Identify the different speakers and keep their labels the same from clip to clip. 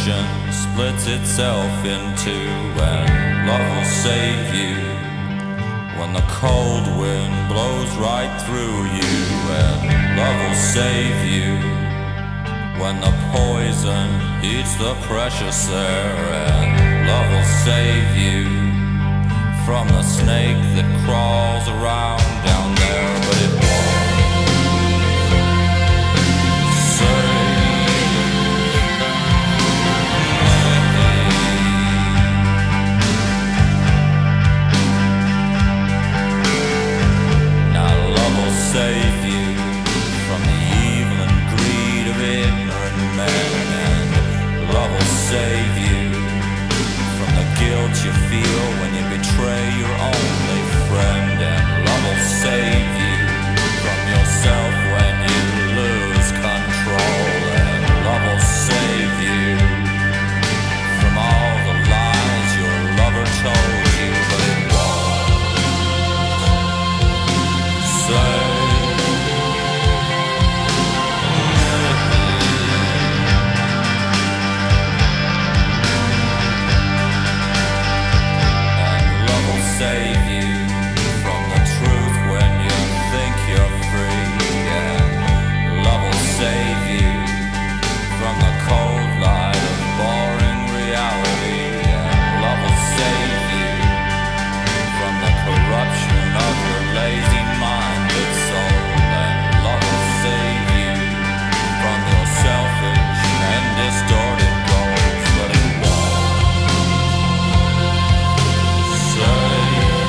Speaker 1: ocean splits itself in two, and love will save you when the cold wind blows right through you, and love will save you when the poison eats the precious air, and love will save you from the snake that crawls around down there, but it won't save. Now love will save you from the evil and greed of ignorant men, and love will save you from the guilt you feel when you betray your only friend, and love will save you from yourself when you lose control, and love will save you from all the lies your lover told you, but it won't save. Save you from the truth when you think you're free, and love will save you from the cold light of boring reality, and love will save you from the corruption of your lazy minded soul, and love will save you from your selfish and distorted goals, but it won't save.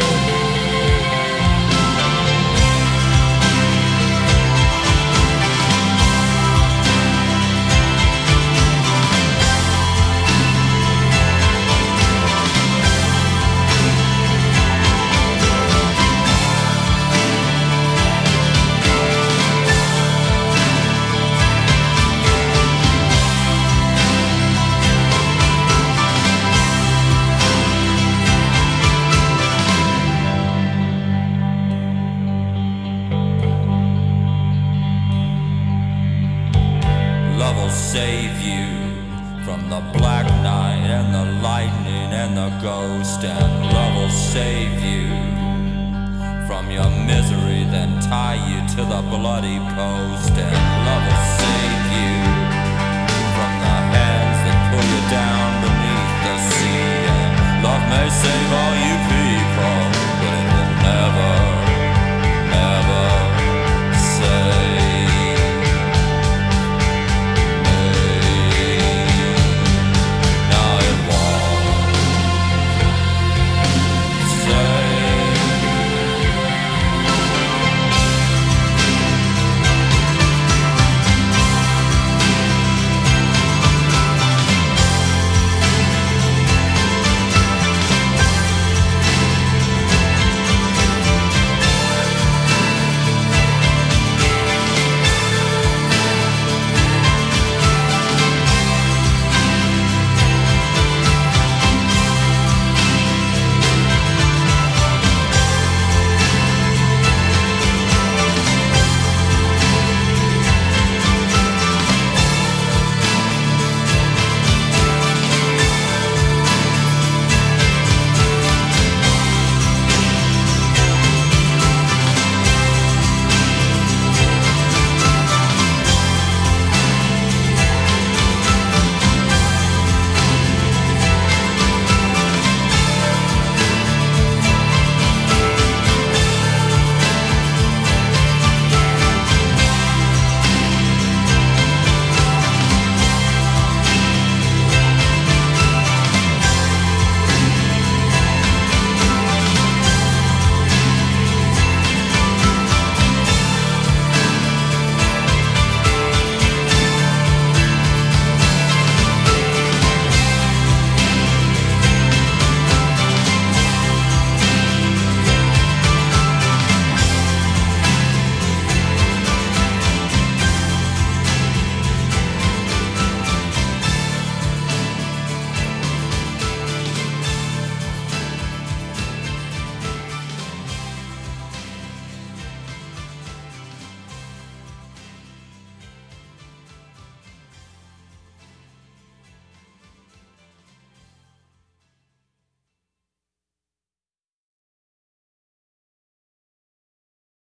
Speaker 1: Love will save you from the black night and the lightning and the ghost, and love will save you from your misery, then tie you to the bloody post, and love will save you